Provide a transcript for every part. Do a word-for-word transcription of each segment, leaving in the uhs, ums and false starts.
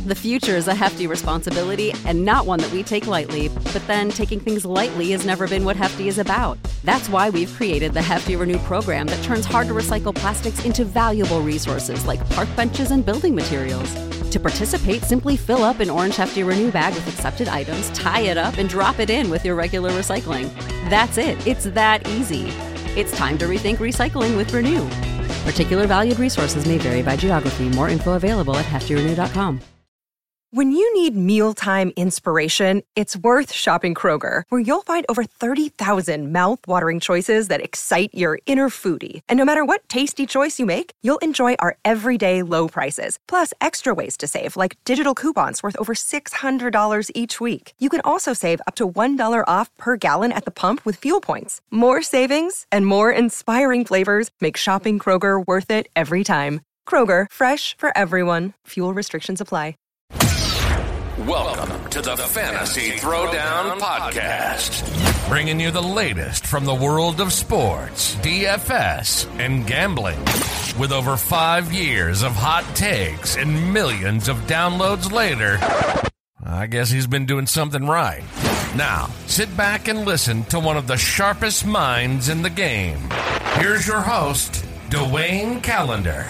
The future is a hefty responsibility and not one that we take lightly, but then taking things lightly has never been what Hefty is about. That's why we've created the Hefty Renew program that turns hard-to-recycle plastics into valuable resources like park benches and building materials. To participate, simply fill up an orange Hefty Renew bag with accepted items, tie it up, and drop it in with your regular recycling. That's it. It's that easy. It's time to rethink recycling with Renew. Particular valued resources may vary by geography. More info available at hefty renew dot com. When you need mealtime inspiration, it's worth shopping Kroger, where you'll find over thirty thousand mouth-watering choices that excite your inner foodie. And no matter what tasty choice you make, you'll enjoy our everyday low prices, plus extra ways to save, like digital coupons worth over six hundred dollars each week. You can also save up to one dollar off per gallon at the pump with fuel points. More savings and more inspiring flavors make shopping Kroger worth it every time. Kroger, fresh for everyone. Fuel restrictions apply. Welcome to the Fantasy Throwdown Podcast, bringing you the latest from the world of sports, D F S, and gambling. With over five years of hot takes and millions of downloads later, I guess he's been doing something right. Now, sit back and listen to one of the sharpest minds in the game. Here's your host, Dwayne Callender.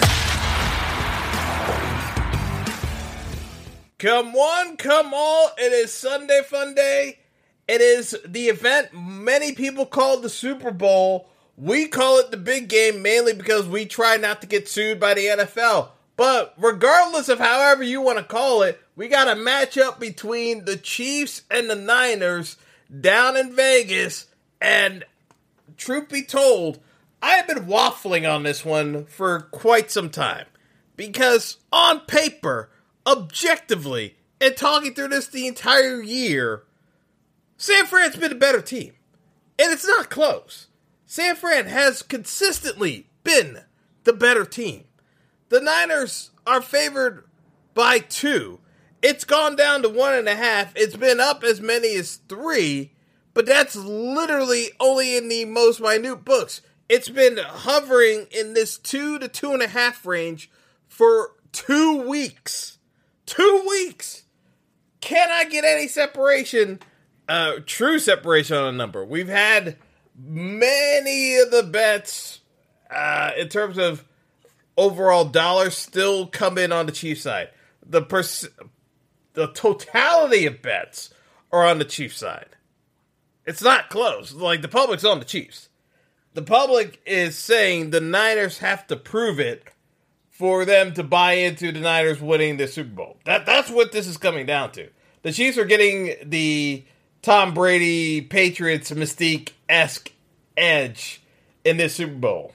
Come one, come all, it is Sunday Fun Day. It is the event many people call the Super Bowl. We call it the big game mainly because we try not to get sued by the N F L. But regardless of however you want to call it, we got a matchup between the Chiefs and the Niners down in Vegas. And truth be told, I have been waffling on this one for quite some time. Because on paper, objectively, and talking through this the entire year, San Fran's been a better team. And it's not close. San Fran has consistently been the better team. The Niners are favored by two. It's gone down to one and a half. It's been up as many as three, but that's literally only in the most minute books. It's been hovering in this two to two and a half range for two weeks. Two weeks! Can I get any separation, uh, true separation on a number? We've had many of the bets, uh, in terms of overall dollars, still come in on the Chiefs side. The pers- the totality of bets are on the Chiefs side. It's not close. Like, the public's on the Chiefs. The public is saying the Niners have to prove it for them to buy into the Niners winning the Super Bowl. That That's what this is coming down to. The Chiefs are getting the Tom Brady, Patriots, Mystique-esque edge in this Super Bowl.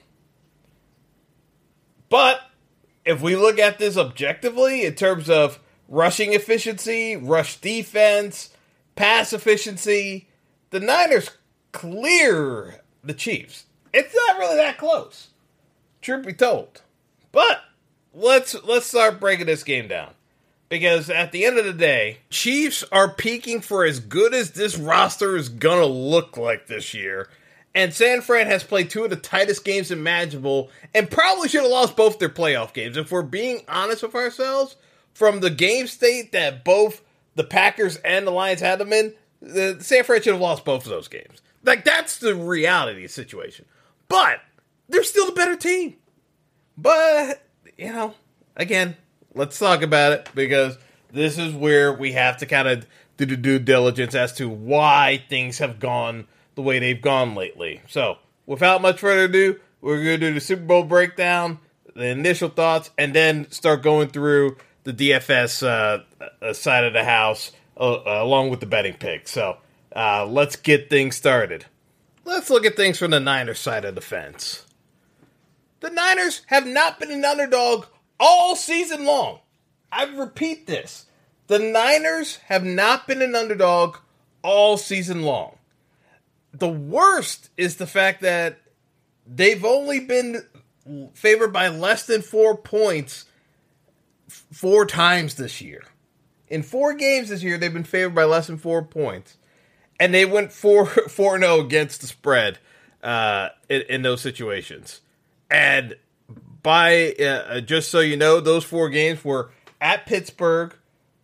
But if we look at this objectively in terms of rushing efficiency, rush defense, pass efficiency, the Niners clear the Chiefs. It's not really that close, truth be told. But let's let's start breaking this game down. Because at the end of the day, Chiefs are peaking for as good as this roster is going to look like this year. And San Fran has played two of the tightest games imaginable and probably should have lost both their playoff games. If we're being honest with ourselves, from the game state that both the Packers and the Lions had them in, the San Fran should have lost both of those games. Like, that's the reality of the situation. But they're still the better team. But, you know, again, let's talk about it, because this is where we have to kind of do the due diligence as to why things have gone the way they've gone lately. So, without much further ado, we're going to do the Super Bowl breakdown, the initial thoughts, and then start going through the D F S uh, side of the house, uh, along with the betting picks. So, uh, let's get things started. Let's look at things from the Niners side of the fence. The Niners have not been an underdog all season long. I repeat this. The Niners have not been an underdog all season long. The worst is the fact that they've only been favored by less than four points four times this year. In four games this year, they've been favored by less than four points. And they went four and oh against the spread uh, in, in those situations. And by, uh, just so you know, those four games were at Pittsburgh,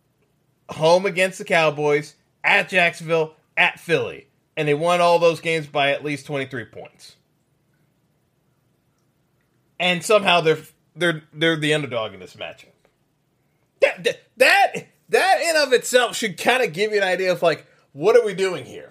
home against the Cowboys, at Jacksonville, at Philly. And they won all those games by at least twenty-three points. And somehow they're they're they're the underdog in this matchup. That that that, that in of itself should kind of give you an idea of like, what are we doing here?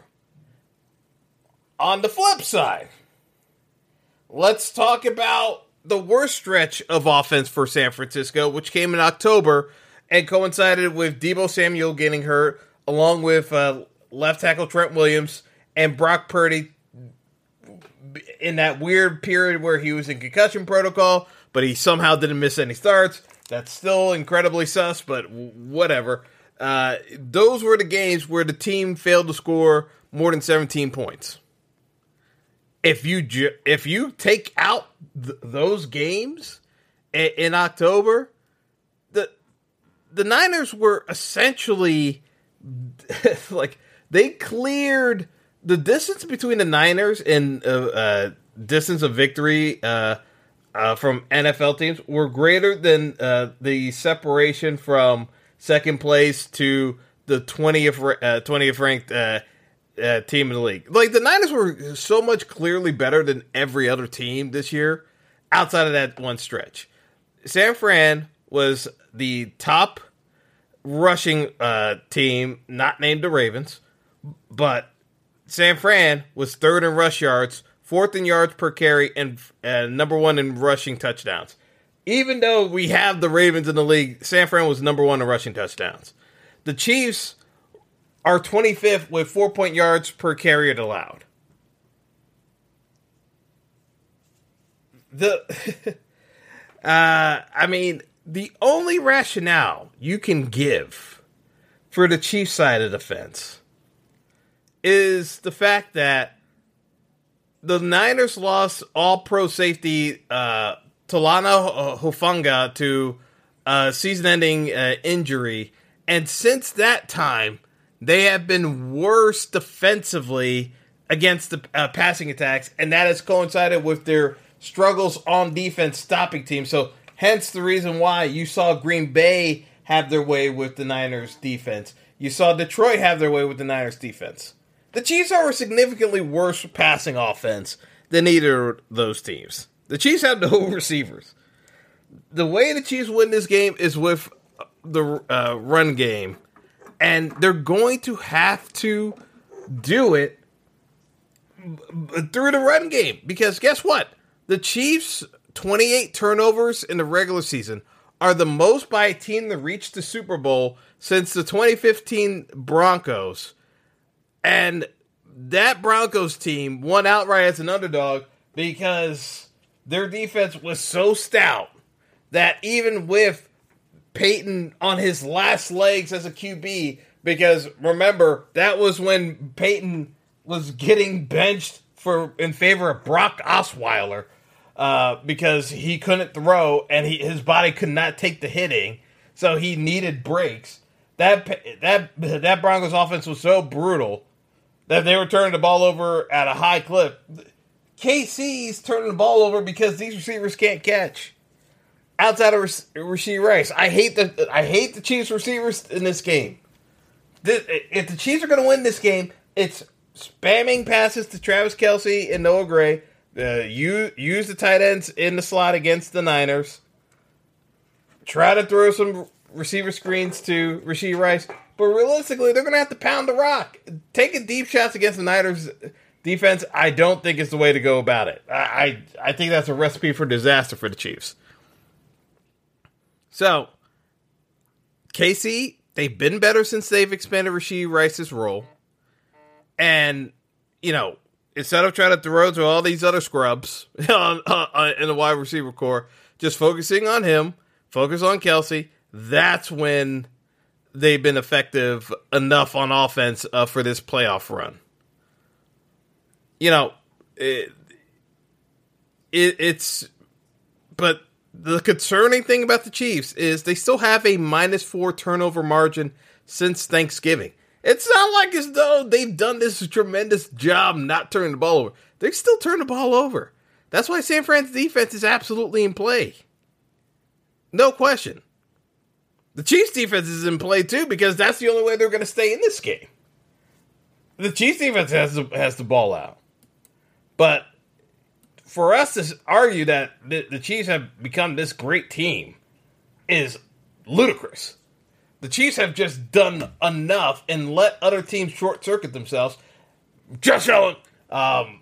On the flip side, let's talk about the worst stretch of offense for San Francisco, which came in October and coincided with Deebo Samuel getting hurt, along with uh, left tackle Trent Williams and Brock Purdy in that weird period where he was in concussion protocol, but he somehow didn't miss any starts. That's still incredibly sus, but whatever. Uh, those were the games where the team failed to score more than seventeen points. If you ju- if you take out th- those games in, in October, the the Niners were essentially like they cleared the distance between the Niners and uh, uh, distance of victory uh, uh, from N F L teams were greater than uh, the separation from second place to the twentieth uh, twentieth ranked uh, uh, team in the league. Like the Niners were so much clearly better than every other team this year, outside of that one stretch. San Fran was the top rushing uh, team, not named the Ravens, but San Fran was third in rush yards, fourth in yards per carry, and uh, number one in rushing touchdowns. Even though we have the Ravens in the league, San Fran was number one in rushing touchdowns. The Chiefs are twenty-fifth with four-point yards per carry allowed. The, uh, I mean, the only rationale you can give for the Chiefs side of the fence is the fact that the Niners lost all-pro safety uh, Talanoa Hufanga to a season-ending uh, injury, and since that time, they have been worse defensively against the uh, passing attacks, and that has coincided with their struggles on defense stopping teams. So, hence the reason why you saw Green Bay have their way with the Niners defense. You saw Detroit have their way with the Niners defense. The Chiefs are a significantly worse passing offense than either of those teams. The Chiefs have no receivers. The way the Chiefs win this game is with the uh, run game, and they're going to have to do it through the run game. Because guess what? The Chiefs' twenty-eight turnovers in the regular season are the most by a team that reached the Super Bowl since the twenty fifteen Broncos. And that Broncos team won outright as an underdog because their defense was so stout that even with Peyton on his last legs as a Q B, because remember, that was when Peyton was getting benched for in favor of Brock Osweiler uh, because he couldn't throw and he, his body could not take the hitting, so he needed breaks. That that that Broncos offense was so brutal that they were turning the ball over at a high clip. K C's turning the ball over because these receivers can't catch. Outside of Rashee Rice, I hate the I hate the Chiefs receivers in this game. This, if the Chiefs are going to win this game, it's spamming passes to Travis Kelce and Noah Gray. Uh, use, use the tight ends in the slot against the Niners. Try to throw some receiver screens to Rashee Rice. But realistically, they're going to have to pound the rock. Taking deep shots against the Niners defense, I don't think is the way to go about it. I, I, I think that's a recipe for disaster for the Chiefs. So, K C, they've been better since they've expanded Rashee Rice's role. And, you know, instead of trying to throw to all these other scrubs on, uh, in the wide receiver core, just focusing on him, focus on Kelce, that's when they've been effective enough on offense uh, for this playoff run. You know, it, it, it's, but the concerning thing about the Chiefs is they still have a minus four turnover margin since Thanksgiving. It's not like as though they've done this tremendous job not turning the ball over. They still turn the ball over. That's why San Fran's defense is absolutely in play. No question. The Chiefs defense is in play too because that's the only way they're going to stay in this game. The Chiefs defense has the, has the ball out. But for us to argue that the, the Chiefs have become this great team is ludicrous. The Chiefs have just done enough and let other teams short-circuit themselves. Josh Allen, um,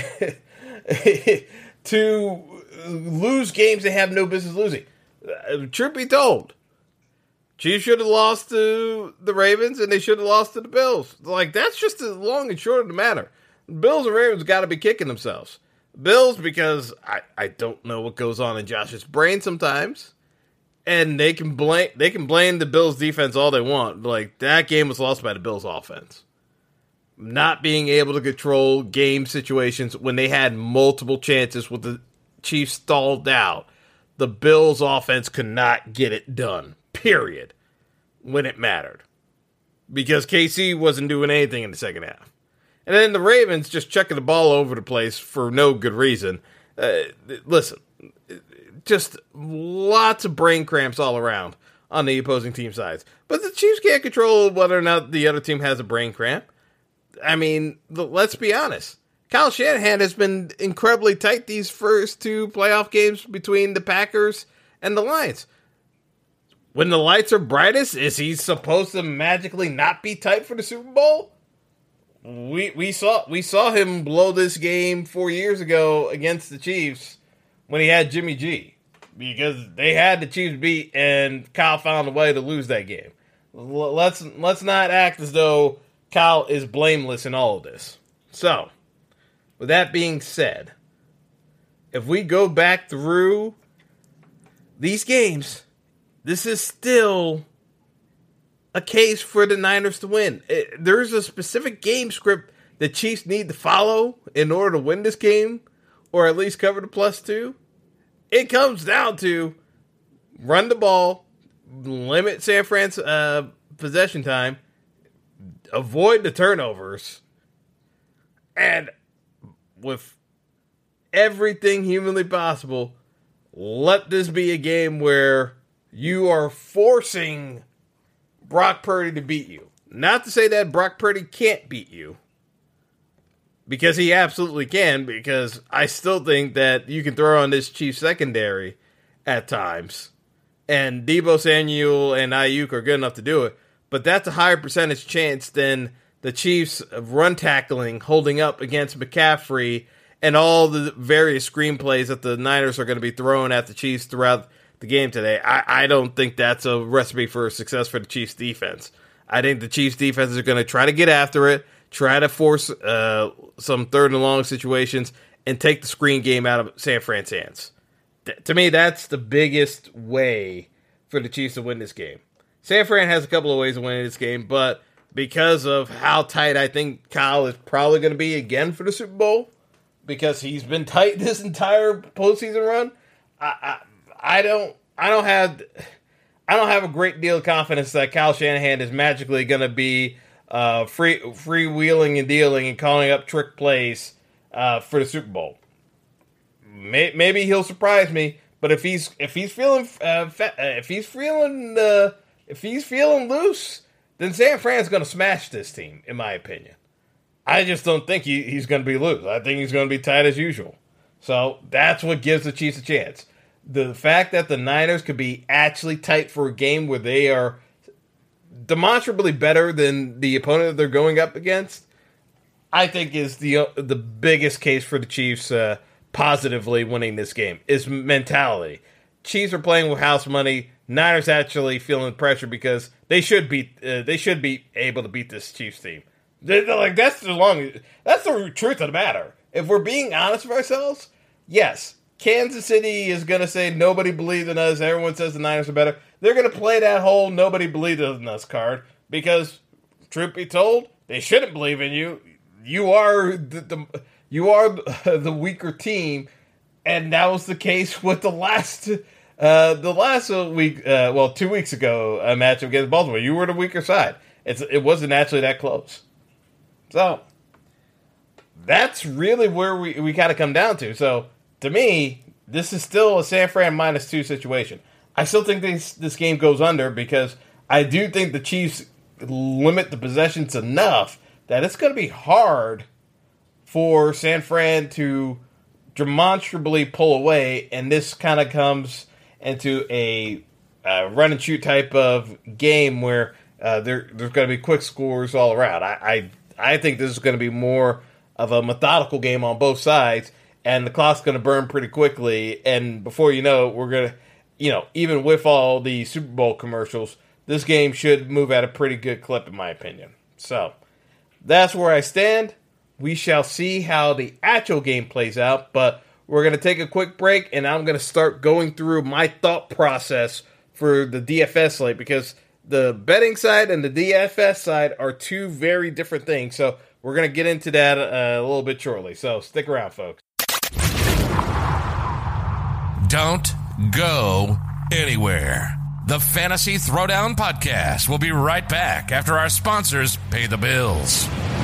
to lose games they have no business losing. Uh, truth be told, Chiefs should have lost to the Ravens and they should have lost to the Bills. Like, that's just the long and short of the matter. The Bills and Ravens got to be kicking themselves. Bills, because I, I don't know what goes on in Josh's brain sometimes. And they can blame they can blame the Bills defense all they want. Like, that game was lost by the Bills offense. Not being able to control game situations when they had multiple chances with the Chiefs stalled out. The Bills offense could not get it done. Period. When it mattered. Because K C wasn't doing anything in the second half. And then the Ravens just chucking the ball over the place for no good reason. Uh, listen, just lots of brain cramps all around on the opposing team sides. But the Chiefs can't control whether or not the other team has a brain cramp. I mean, let's be honest. Kyle Shanahan has been incredibly tight these first two playoff games between the Packers and the Lions. When the lights are brightest, is he supposed to magically not be tight for the Super Bowl? We we saw we saw him blow this game four years ago against the Chiefs when he had Jimmy G, because they had the Chiefs beat and Kyle found a way to lose that game. Let's let's not act as though Kyle is blameless in all of this. So, with that being said, if we go back through these games, this is still a case for the Niners to win. It, there's a specific game script the Chiefs need to follow in order to win this game, or at least cover the plus two. It comes down to run the ball, limit San Fran's uh, possession time, avoid the turnovers, and with everything humanly possible, let this be a game where you are forcing Brock Purdy to beat you. Not to say that Brock Purdy can't beat you, because he absolutely can, because I still think that you can throw on this Chiefs secondary at times, and Deebo Samuel and Ayuk are good enough to do it, but that's a higher percentage chance than the Chiefs run tackling, holding up against McCaffrey, and all the various screenplays that the Niners are going to be throwing at the Chiefs throughout the game today. I, I don't think that's a recipe for success for the Chiefs defense. I think the Chiefs defense is going to try to get after it, try to force uh, some third and long situations, and take the screen game out of San Fran's hands. Th- to me, that's the biggest way for the Chiefs to win this game. San Fran has a couple of ways of winning this game, but because of how tight I think Kyle is probably going to be again for the Super Bowl, because he's been tight this entire postseason run, I, I I don't I don't have I don't have a great deal of confidence that Kyle Shanahan is magically going to be uh, free freewheeling and dealing and calling up trick plays uh, for the Super Bowl. May, maybe he'll surprise me, but if he's if he's feeling uh, fa- if he's feeling uh, if he's feeling loose, then San Fran's going to smash this team, in my opinion. I just don't think he, he's going to be loose. I think he's going to be tight as usual. So that's what gives the Chiefs a chance. The fact that the Niners could be actually tight for a game where they are demonstrably better than the opponent that they're going up against, I think is the the biggest case for the Chiefs uh, positively winning this game, is mentality. Chiefs are playing with house money. Niners actually feeling pressure because they should beat uh, they should be able to beat this Chiefs team. They're, they're like that's the long that's the truth of the matter. If we're being honest with ourselves, yes, Kansas City is going to say nobody believed in us. Everyone says the Niners are better. They're going to play that whole nobody believed in us card because, truth be told, they shouldn't believe in you. You are the, the you are the weaker team, and that was the case with the last uh, the last week. Uh, well, two weeks ago, a matchup against Baltimore. You were the weaker side. It's it wasn't actually that close. So that's really where we we kind of come down to. So. To me, this is still a San Fran minus two situation. I still think this, this game goes under because I do think the Chiefs limit the possessions enough that it's going to be hard for San Fran to demonstrably pull away, and this kind of comes into a uh, run and shoot type of game where uh, there, there's going to be quick scores all around. I, I I think this is going to be more of a methodical game on both sides, and the clock's going to burn pretty quickly, and before you know it, we're going to, you know, even with all the Super Bowl commercials, this game should move at a pretty good clip in my opinion. So, that's where I stand. We shall see how the actual game plays out, but we're going to take a quick break, and I'm going to start going through my thought process for the D F S slate, because the betting side and the D F S side are two very different things, so we're going to get into that uh, a little bit shortly, so stick around, folks. Don't go anywhere. The Fantasy Throwdown Podcast will be right back after our sponsors pay the bills.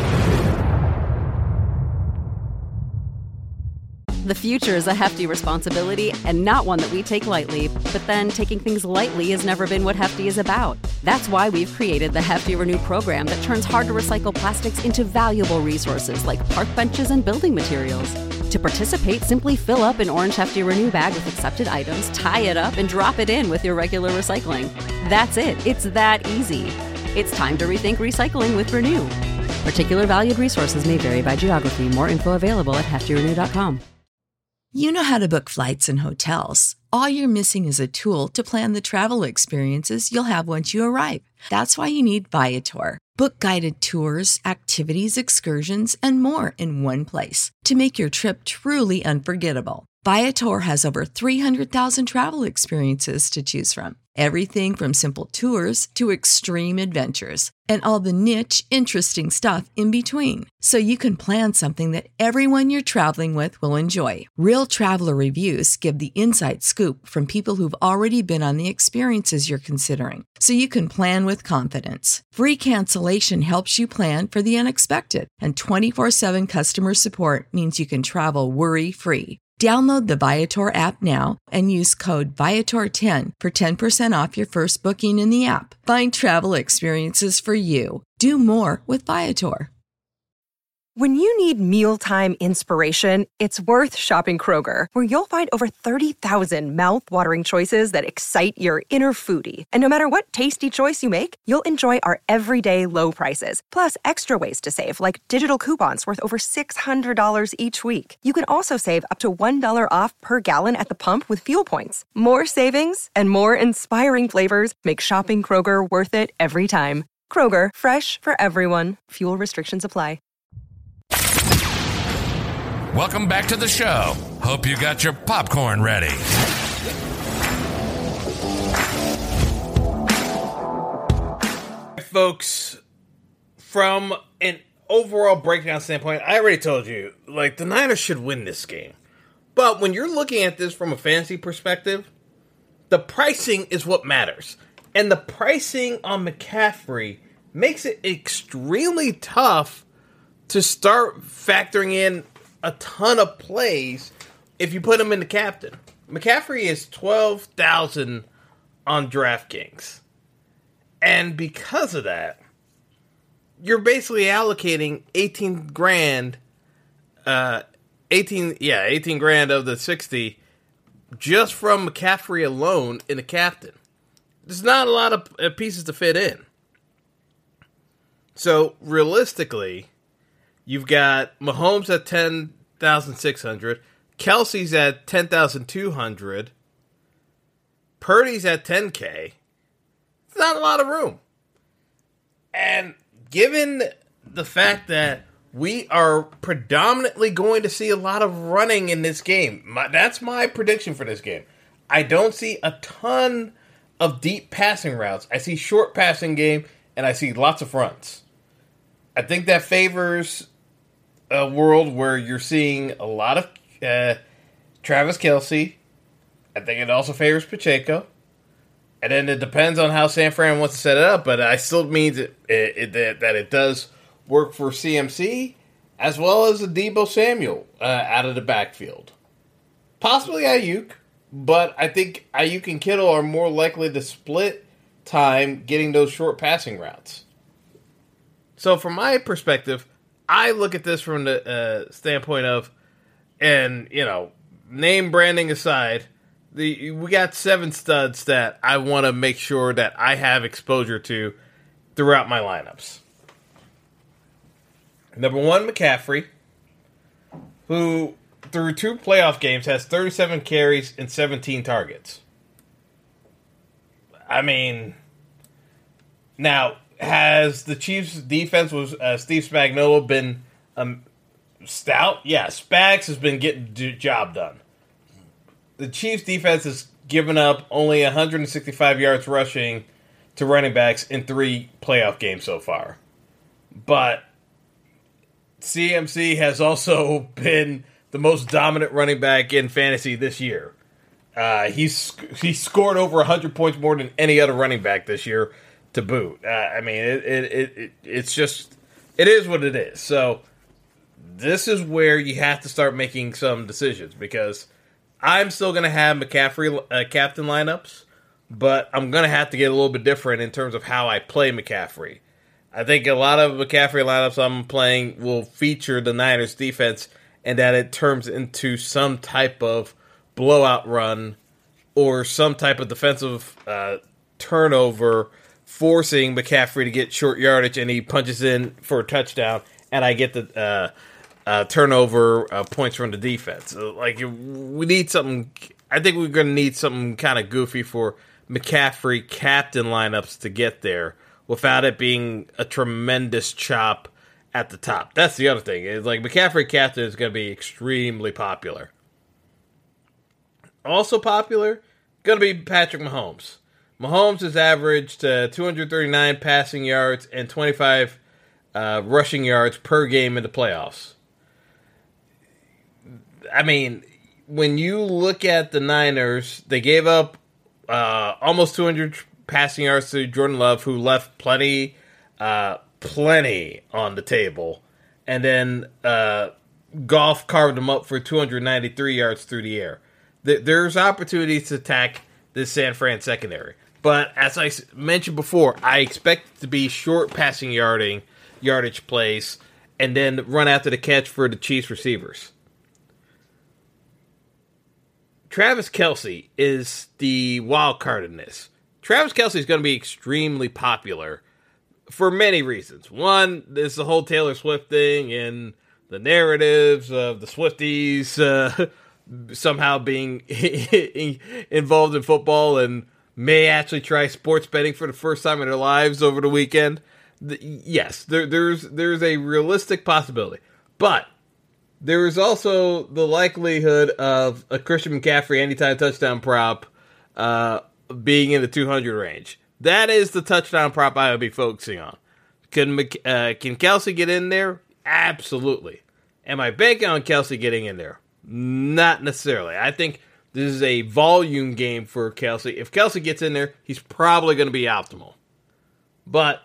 The future is a hefty responsibility and not one that we take lightly, but then taking things lightly has never been what Hefty is about. That's why we've created the Hefty Renew program that turns hard-to-recycle plastics into valuable resources like park benches and building materials. To participate, simply fill up an orange Hefty Renew bag with accepted items, tie it up, and drop it in with your regular recycling. That's it. It's that easy. It's time to rethink recycling with Renew. Particular valued resources may vary by geography. More info available at hefty renew dot com. You know how to book flights and hotels. All you're missing is a tool to plan the travel experiences you'll have once you arrive. That's why you need Viator. Book guided tours, activities, excursions, and more in one place to make your trip truly unforgettable. Viator has over three hundred thousand travel experiences to choose from. Everything from simple tours to extreme adventures and all the niche, interesting stuff in between. So you can plan something that everyone you're traveling with will enjoy. Real traveler reviews give the inside scoop from people who've already been on the experiences you're considering. So you can plan with confidence. Free cancellation helps you plan for the unexpected. And twenty-four seven customer support means you can travel worry-free. Download the Viator app now and use code Viator ten for ten percent off your first booking in the app. Find travel experiences for you. Do more with Viator. When you need mealtime inspiration, it's worth shopping Kroger, where you'll find over thirty thousand mouth-watering choices that excite your inner foodie. And no matter what tasty choice you make, you'll enjoy our everyday low prices, plus extra ways to save, like digital coupons worth over six hundred dollars each week. You can also save up to one dollar off per gallon at the pump with fuel points. More savings and more inspiring flavors make shopping Kroger worth it every time. Kroger, fresh for everyone. Fuel restrictions apply. Welcome back to the show. Hope you got your popcorn ready. Folks, from an overall breakdown standpoint, I already told you, like, the Niners should win this game. But when you're looking at this from a fantasy perspective, the pricing is what matters. And the pricing on McCaffrey makes it extremely tough to start factoring in a ton of plays if you put him in the captain. McCaffrey is twelve thousand on DraftKings. And because of that, you're basically allocating eighteen grand, uh, eighteen, yeah, eighteen grand of the sixty just from McCaffrey alone in the captain. There's not a lot of pieces to fit in. So, realistically, you've got Mahomes at ten thousand six hundred, Kelsey's at ten thousand two hundred, Purdy's at ten K. It's not a lot of room. And given the fact that we are predominantly going to see a lot of running in this game, my, that's my prediction for this game. I don't see a ton of deep passing routes. I see short passing game, and I see lots of runs. I think that favors a world where you're seeing a lot of uh, Travis Kelce. I think it also favors Pacheco. And then it depends on how San Fran wants to set it up, but I still means it, it, it, that it does work for C M C as well as a Deebo Samuel uh, out of the backfield. Possibly Ayuk, but I think Ayuk and Kittle are more likely to split time getting those short passing routes. So from my perspective, I look at this from the uh, standpoint of, and, you know, name branding aside, the we got seven studs that I want to make sure that I have exposure to throughout my lineups. Number one, McCaffrey, who through two playoff games has thirty-seven carries and seventeen targets. I mean, now, has the Chiefs' defense was uh, Steve Spagnuolo been um, stout? Yeah, Spags has been getting the job done. The Chiefs' defense has given up only one hundred sixty-five yards rushing to running backs in three playoff games so far. But C M C has also been the most dominant running back in fantasy this year. Uh, he's he scored over one hundred points more than any other running back this year to boot. Uh, I mean, it, it, it, it it's just, it is what it is. So this is where you have to start making some decisions, because I'm still going to have McCaffrey uh, captain lineups, but I'm going to have to get a little bit different in terms of how I play McCaffrey. I think a lot of McCaffrey lineups I'm playing will feature the Niners defense, and that it turns into some type of blowout run or some type of defensive uh, turnover, forcing McCaffrey to get short yardage, and he punches in for a touchdown, and I get the uh, uh, turnover uh, points from the defense. Like, we need something. I think we're going to need something kind of goofy for McCaffrey captain lineups to get there without it being a tremendous chop at the top. That's the other thing. Is like McCaffrey captain is going to be extremely popular. Also popular, going to be Patrick Mahomes. Mahomes has averaged uh, two hundred thirty-nine passing yards and twenty-five uh, rushing yards per game in the playoffs. I mean, when you look at the Niners, they gave up uh, almost two hundred passing yards to Jordan Love, who left plenty, uh, plenty on the table. And then uh, Goff carved them up for two hundred ninety-three yards through the air. There's opportunities to attack this San Fran secondary. But as I mentioned before, I expect it to be short passing yarding, yardage plays, and then run after the catch for the Chiefs receivers. Travis Kelce is the wild card in this. Travis Kelce is going to be extremely popular for many reasons. One, there's the whole Taylor Swift thing and the narratives of the Swifties uh, somehow being involved in football and may actually try sports betting for the first time in their lives over the weekend. Yes, there, there's there's a realistic possibility. But there is also the likelihood of a Christian McCaffrey anytime touchdown prop uh, being in the two hundred range. That is the touchdown prop I would be focusing on. Can uh, can Kelce get in there? Absolutely. Am I banking on Kelce getting in there? Not necessarily. I think this is a volume game for Kelce. If Kelce gets in there, he's probably going to be optimal. But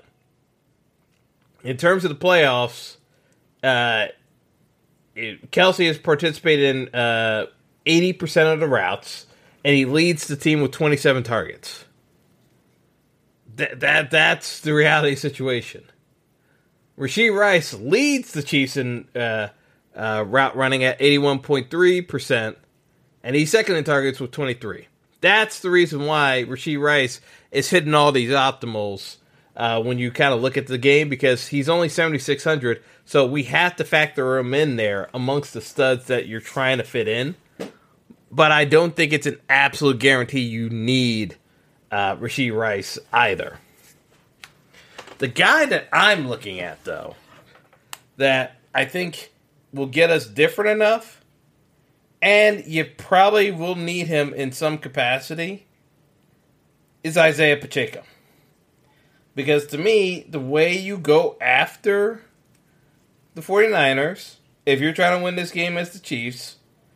in terms of the playoffs, uh, it, Kelce has participated in uh, eighty percent of the routes, and he leads the team with twenty-seven targets. That that that's the reality situation. Rashee Rice leads the Chiefs in uh, uh, route running at eighty-one point three percent, and he's second in targets with twenty-three. That's the reason why Rashee Rice is hitting all these optimals uh, when you kind of look at the game, because he's only seventy-six hundred, so we have to factor him in there amongst the studs that you're trying to fit in. But I don't think it's an absolute guarantee you need uh, Rashee Rice either. The guy that I'm looking at, though, that I think will get us different enough, and you probably will need him in some capacity, is Isaiah Pacheco. Because to me, the way you go after the 49ers, if you're trying to win this game as the Chiefs,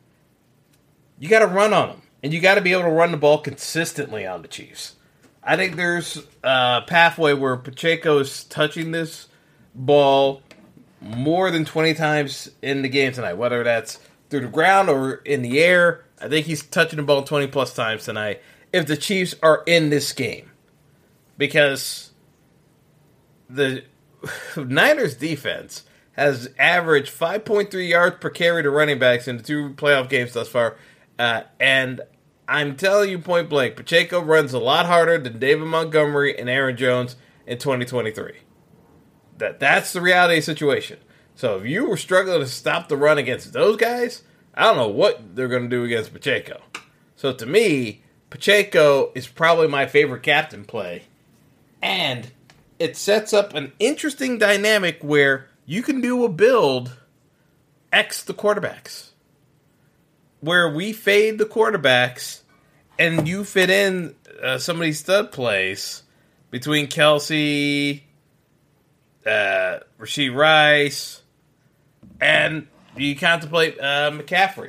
you got to run on them. And you got to be able to run the ball consistently on the Chiefs. I think there's a pathway where Pacheco is touching this ball more than twenty times in the game tonight, whether that's through the ground or in the air. I think he's touching the ball twenty-plus times tonight if the Chiefs are in this game. Because the Niners defense has averaged five point three yards per carry to running backs in the two playoff games thus far. Uh, and I'm telling you point blank, Pacheco runs a lot harder than David Montgomery and Aaron Jones in twenty twenty-three. That That's the reality of the situation. So if you were struggling to stop the run against those guys, I don't know what they're going to do against Pacheco. So to me, Pacheco is probably my favorite captain play. And it sets up an interesting dynamic where you can do a build X the quarterbacks. Where we fade the quarterbacks and you fit in uh, some of these stud plays between Kelsey, uh, Rashee Rice, and you contemplate uh, McCaffrey.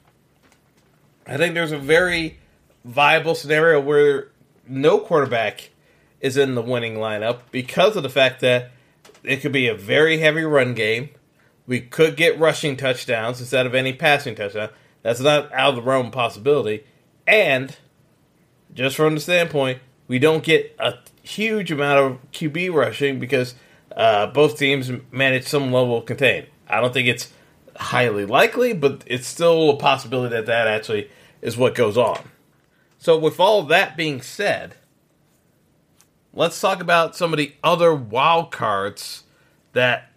I think there's a very viable scenario where no quarterback is in the winning lineup because of the fact that it could be a very heavy run game. We could get rushing touchdowns instead of any passing touchdowns. That's not out of the realm of possibility. And, just from the standpoint, we don't get a huge amount of Q B rushing because uh, both teams manage some level of contain. I don't think it's highly likely, but it's still a possibility that that actually is what goes on. So with all that being said, let's talk about some of the other wild cards that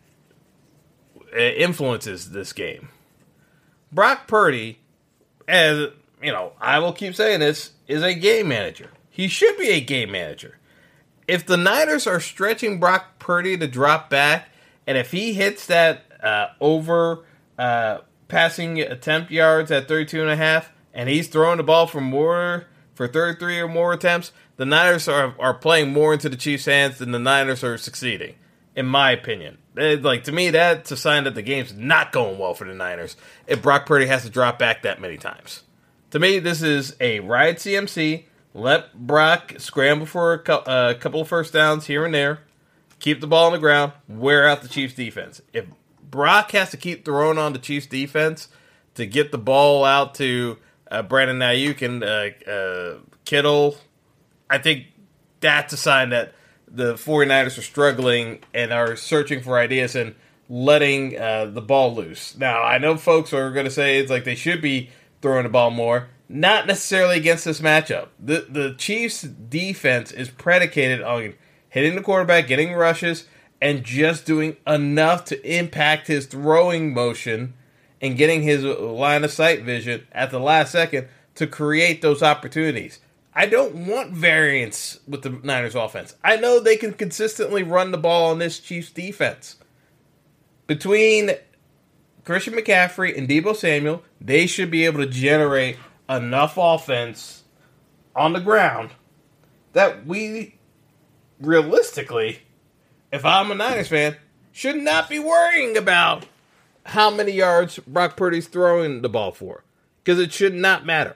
influences this game. Brock Purdy, as you know, I will keep saying this, is a game manager. He should be a game manager. If the Niners are stretching Brock Purdy to drop back, and if he hits that uh, over uh, passing attempt yards at thirty-two and a half, and he's throwing the ball for more for thirty-three or more attempts, the Niners are are playing more into the Chiefs' hands than the Niners are succeeding, in my opinion. It, like to me, that's a sign that the game's not going well for the Niners if Brock Purdy has to drop back that many times. To me, this is a ride C M C. Let Brock scramble for a co- uh, couple of first downs here and there. Keep the ball on the ground. Wear out the Chiefs' defense. If Brock has to keep throwing on the Chiefs' defense to get the ball out to uh, Brandon Ayuk and uh, uh, Kittle, I think that's a sign that the 49ers are struggling and are searching for ideas and letting uh, the ball loose. Now, I know folks are going to say it's like they should be throwing the ball more. Not necessarily against this matchup. The the Chiefs' defense is predicated on hitting the quarterback, getting rushes, and just doing enough to impact his throwing motion and getting his line of sight vision at the last second to create those opportunities. I don't want variance with the Niners offense. I know they can consistently run the ball on this Chiefs defense. Between Christian McCaffrey and Deebo Samuel, they should be able to generate enough offense on the ground that we realistically, if I'm a Niners fan, should not be worrying about how many yards Brock Purdy's throwing the ball for, because it should not matter.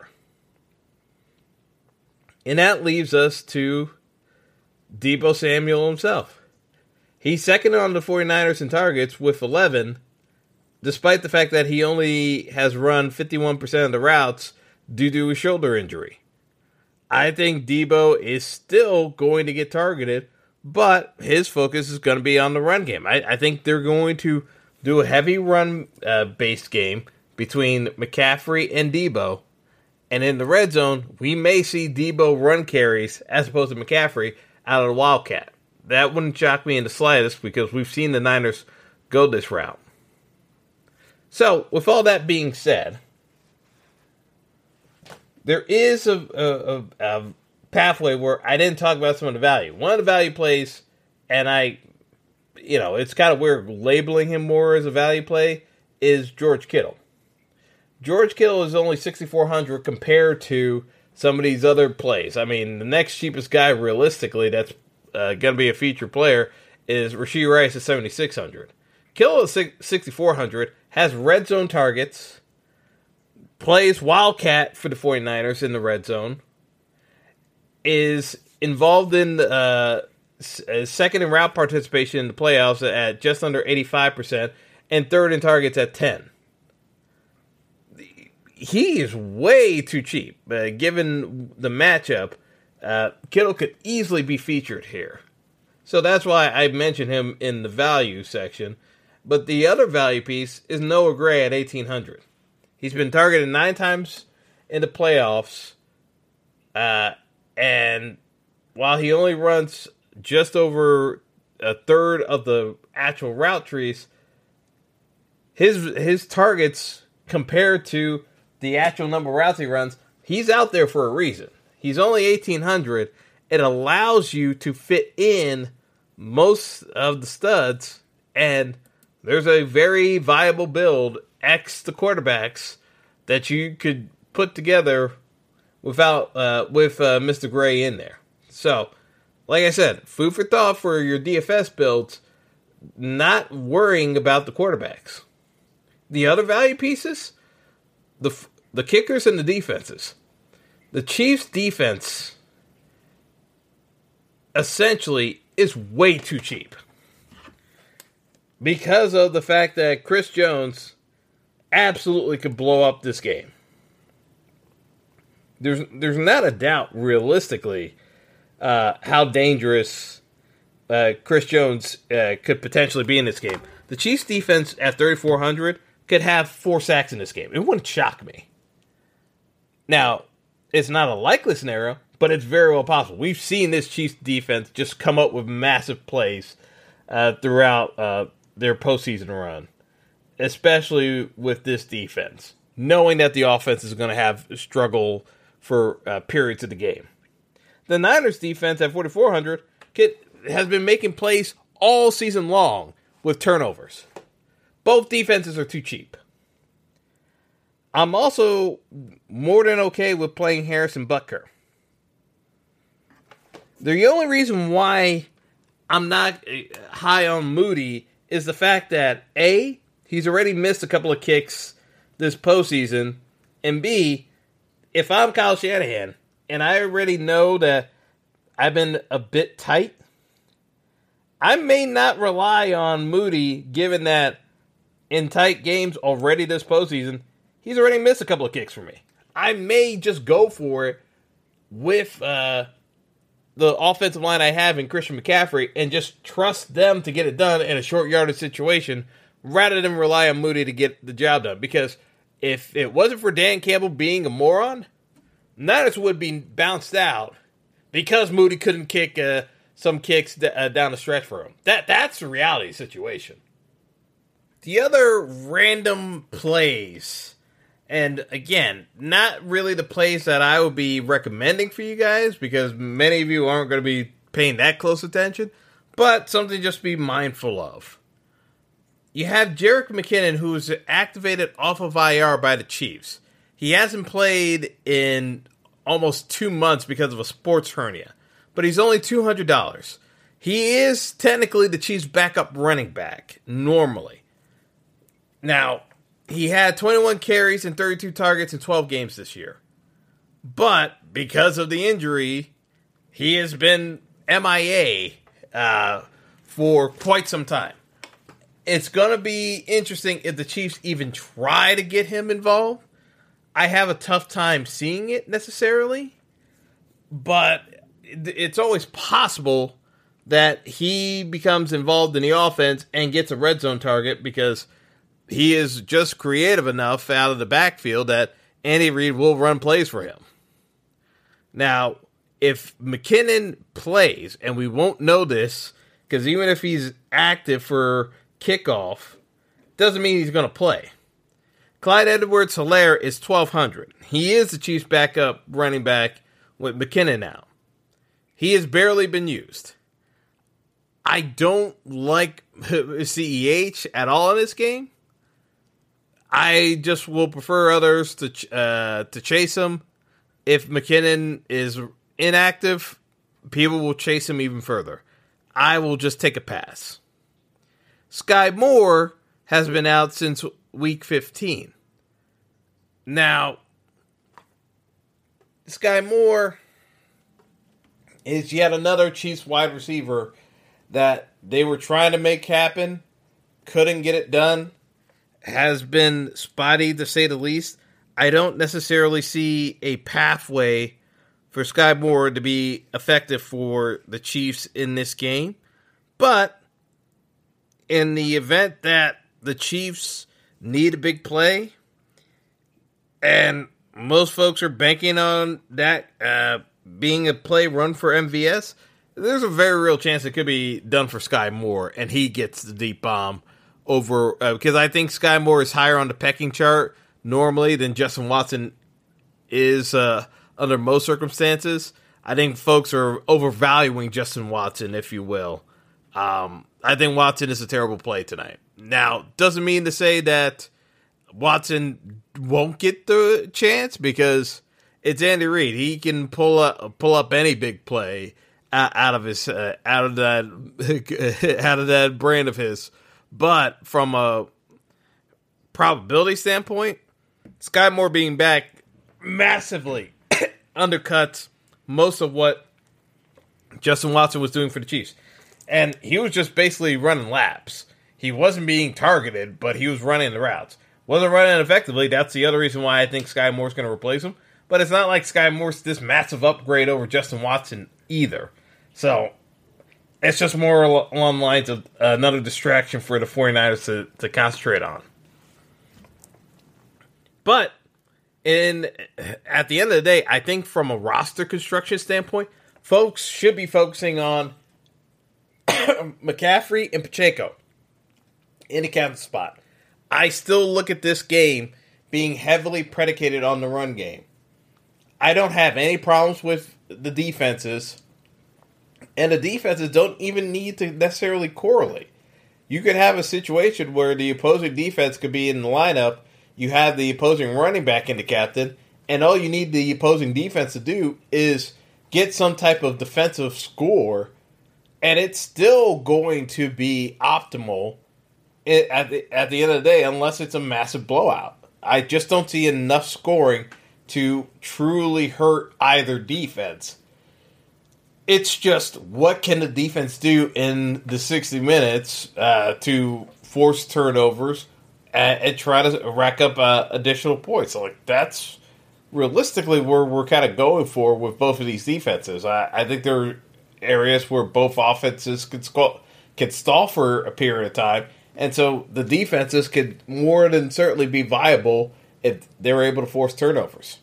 And that leaves us to Deebo Samuel himself. He's second on the 49ers in targets with eleven, despite the fact that he only has run fifty-one percent of the routes due to a shoulder injury. I think Deebo is still going to get targeted, but his focus is going to be on the run game. I, I think they're going to do a heavy run-based uh, game between McCaffrey and Deebo. And in the red zone, we may see Deebo run carries as opposed to McCaffrey out of the Wildcat. That wouldn't shock me in the slightest because we've seen the Niners go this route. So, with all that being said, there is a, a, a pathway where I didn't talk about some of the value. One of the value plays, and I, you know, it's kind of weird labeling him more as a value play, is George Kittle. George Kittle is only sixty-four hundred compared to some of these other plays. I mean, the next cheapest guy realistically that's uh, going to be a feature player is Rashee Rice at seventy-six hundred. Kittle at sixty-four hundred, has red zone targets, plays Wildcat for the 49ers in the red zone, is involved in uh, second in route participation in the playoffs at just under eighty-five percent, and third in targets at ten. he is way too cheap. Uh, given the matchup, uh, Kittle could easily be featured here. So that's why I mentioned him in the value section. But the other value piece is Noah Gray at eighteen hundred. He's been targeted nine times in the playoffs. Uh, and while he only runs just over a third of the actual route trees, his his targets compared to the actual number of routes he runs, he's out there for a reason. He's only eighteen hundred. It allows you to fit in most of the studs, and there's a very viable build, X the quarterbacks, that you could put together without uh, with uh, Mister Gray in there. So, like I said, food for thought for your D F S builds, not worrying about the quarterbacks. The other value pieces, the the kickers and the defenses. The Chiefs' defense essentially is way too cheap because of the fact that Chris Jones absolutely could blow up this game. There's there's not a doubt, realistically, uh, how dangerous uh, Chris Jones uh, could potentially be in this game. The Chiefs' defense at thirty-four hundred could have four sacks in this game. It wouldn't shock me. Now, it's not a likely scenario, but it's very well possible. We've seen this Chiefs defense just come up with massive plays uh, throughout uh, their postseason run, especially with this defense, knowing that the offense is going to have struggle for uh, periods of the game. The Niners defense at forty-four hundred has been making plays all season long with turnovers. Both defenses are too cheap. I'm also more than okay with playing Harrison Butker. The only reason why I'm not high on Moody is the fact that A, he's already missed a couple of kicks this postseason, and B, if I'm Kyle Shanahan and I already know that I've been a bit tight, I may not rely on Moody given that in tight games already this postseason, he's already missed a couple of kicks for me. I may just go for it with uh, the offensive line I have in Christian McCaffrey and just trust them to get it done in a short yardage situation rather than rely on Moody to get the job done. Because if it wasn't for Dan Campbell being a moron, Niners would be bounced out because Moody couldn't kick uh, some kicks d- uh, down the stretch for him. That That's the reality situation. The other random plays, and again, not really the plays that I would be recommending for you guys because many of you aren't going to be paying that close attention, but something just to be mindful of. You have Jerick McKinnon, who's activated off of I R by the Chiefs. He hasn't played in almost two months because of a sports hernia, but he's only two hundred dollars. He is technically the Chiefs' backup running back, normally. Now, he had twenty-one carries and thirty-two targets in twelve games this year. But because of the injury, he has been M I A uh, for quite some time. It's going to be interesting if the Chiefs even try to get him involved. I have a tough time seeing it necessarily, but it's always possible that he becomes involved in the offense and gets a red zone target because he is just creative enough out of the backfield that Andy Reid will run plays for him. Now, if McKinnon plays, and we won't know this, because even if he's active for kickoff, doesn't mean he's going to play. Clyde Edwards-Helaire is twelve hundred. He is the Chiefs' backup running back with McKinnon now. He has barely been used. I don't like C E H at all in this game. I just will prefer others to ch- uh, to chase him. If McKinnon is inactive, people will chase him even further. I will just take a pass. Sky Moore has been out since week fifteen. Now, Sky Moore is yet another Chiefs wide receiver that they were trying to make happen, couldn't get it done, has been spotty to say the least. I don't necessarily see a pathway for Sky Moore to be effective for the Chiefs in this game. But in the event that the Chiefs need a big play, and most folks are banking on that uh, being a play run for M V S, there's a very real chance it could be done for Sky Moore, and he gets the deep bomb over, uh, because I think Sky Moore is higher on the pecking chart normally than Justin Watson is uh, under most circumstances. I think folks are overvaluing Justin Watson, if you will. Um, I think Watson is a terrible play tonight. Now, doesn't mean to say that Watson won't get the chance, because it's Andy Reid. He can pull up pull up any big play out of his uh, out of that out of that brain of his. But from a probability standpoint, Sky Moore being back massively undercuts most of what Justin Watson was doing for the Chiefs. And he was just basically running laps. He wasn't being targeted, but he was running the routes. Wasn't running effectively. That's the other reason why I think Sky Moore's going to replace him. But it's not like Sky Moore's this massive upgrade over Justin Watson either. So it's just more along the lines of another distraction for the 49ers to, to concentrate on. But in at the end of the day, I think from a roster construction standpoint, folks should be focusing on McCaffrey and Pacheco in the captain spot. I still look at this game being heavily predicated on the run game. I don't have any problems with the defenses, and the defenses don't even need to necessarily correlate. You could have a situation where the opposing defense could be in the lineup, you have the opposing running back in the captain, and all you need the opposing defense to do is get some type of defensive score, and it's still going to be optimal at the, at the end of the day, unless it's a massive blowout. I just don't see enough scoring to truly hurt either defense. It's just, what can the defense do in the sixty minutes uh, to force turnovers and, and try to rack up uh, additional points? So, like, that's realistically where we're kind of going for with both of these defenses. I, I think there are areas where both offenses could stall, could stall for a period of time, and so the defenses could more than certainly be viable if they were able to force turnovers.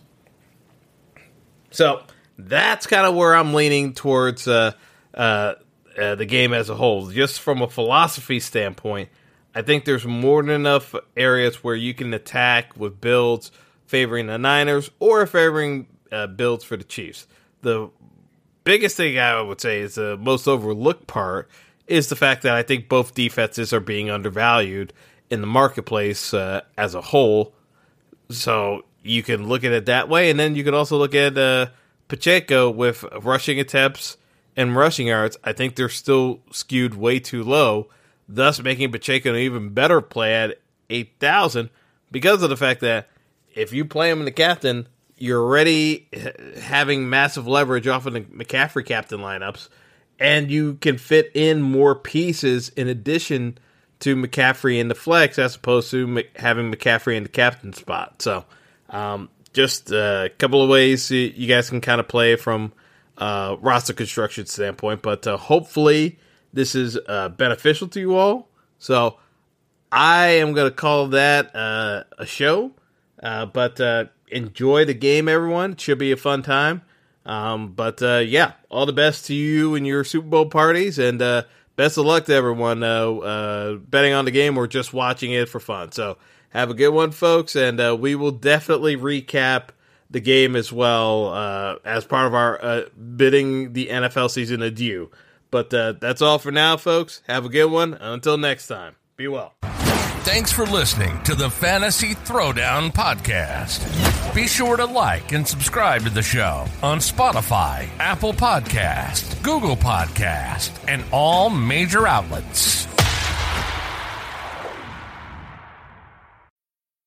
So that's kind of where I'm leaning towards uh, uh, uh, the game as a whole. Just from a philosophy standpoint, I think there's more than enough areas where you can attack with builds favoring the Niners or favoring uh, builds for the Chiefs. The biggest thing I would say is the most overlooked part is the fact that I think both defenses are being undervalued in the marketplace uh, as a whole. So you can look at it that way, and then you can also look at uh, Pacheco with rushing attempts and rushing yards. I think they're still skewed way too low, thus making Pacheco an even better play at eight thousand because of the fact that if you play him in the captain, you're already having massive leverage off of the McCaffrey captain lineups, and you can fit in more pieces in addition to McCaffrey in the flex as opposed to having McCaffrey in the captain spot. So um, just a couple of ways you guys can kind of play from uh, roster construction standpoint, but uh, hopefully this is uh, beneficial to you all. So I am going to call that uh, a show, uh, but uh, enjoy the game, everyone. It should be a fun time. Um, but uh, yeah, all the best to you and your Super Bowl parties, and uh, best of luck to everyone uh, uh, betting on the game or just watching it for fun. So have a good one, folks, and uh, we will definitely recap the game as well uh, as part of our uh, bidding the N F L season adieu. But uh, that's all for now, folks. Have a good one. Until next time, be well. Thanks for listening to the Fantasy Throwdown Podcast. Be sure to like and subscribe to the show on Spotify, Apple Podcast, Google Podcast, and all major outlets.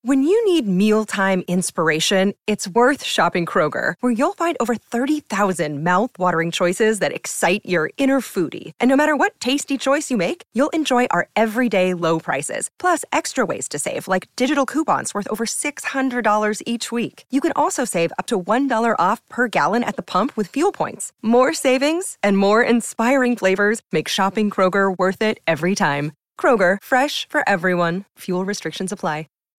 When you need mealtime inspiration, it's worth shopping Kroger, where you'll find over thirty thousand mouth-watering choices that excite your inner foodie. And no matter what tasty choice you make, you'll enjoy our everyday low prices, plus extra ways to save, like digital coupons worth over six hundred dollars each week. You can also save up to one dollar off per gallon at the pump with fuel points. More savings and more inspiring flavors make shopping Kroger worth it every time. Kroger, fresh for everyone. Fuel restrictions apply.